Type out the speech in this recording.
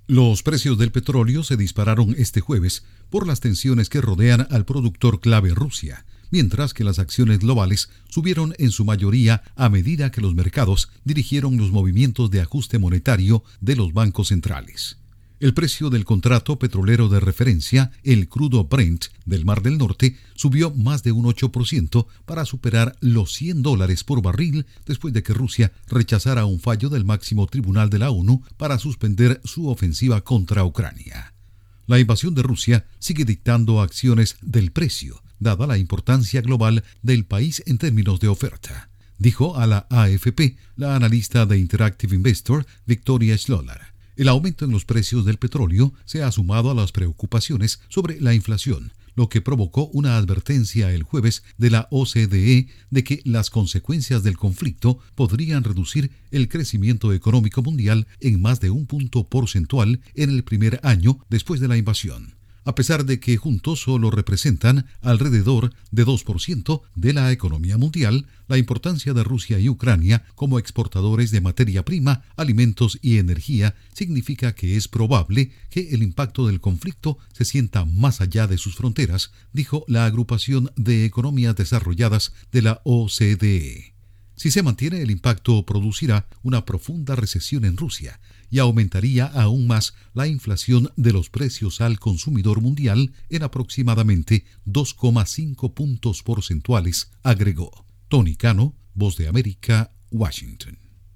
Los precios del petróleo se dispararon este jueves por las tensiones que rodean al productor clave Rusia, mientras que las acciones globales subieron en su mayoría a medida que los mercados dirigieron los movimientos de ajuste monetario de los bancos centrales. El precio del contrato petrolero de referencia, el crudo Brent del Mar del Norte, subió más de un 8% para superar los $100 por barril después de que Rusia rechazara un fallo del máximo tribunal de la ONU para suspender su ofensiva contra Ucrania. La invasión de Rusia sigue dictando acciones del precio, dada la importancia global del país en términos de oferta, dijo a la AFP la analista de Interactive Investor, Victoria Schloller. El aumento en los precios del petróleo se ha sumado a las preocupaciones sobre la inflación, lo que provocó una advertencia el jueves de la OCDE de que las consecuencias del conflicto podrían reducir el crecimiento económico mundial en más de un punto porcentual en el primer año después de la invasión, a pesar de que juntos solo representan alrededor de 2% de la economía mundial. La importancia de Rusia y Ucrania como exportadores de materia prima, alimentos y energía significa que es probable que el impacto del conflicto se sienta más allá de sus fronteras, dijo la agrupación de economías desarrolladas de la OCDE. Si se mantiene, el impacto producirá una profunda recesión en Rusia y aumentaría aún más la inflación de los precios al consumidor mundial en aproximadamente 2,5 puntos porcentuales, agregó. Tony Cano, Voz de América, Washington.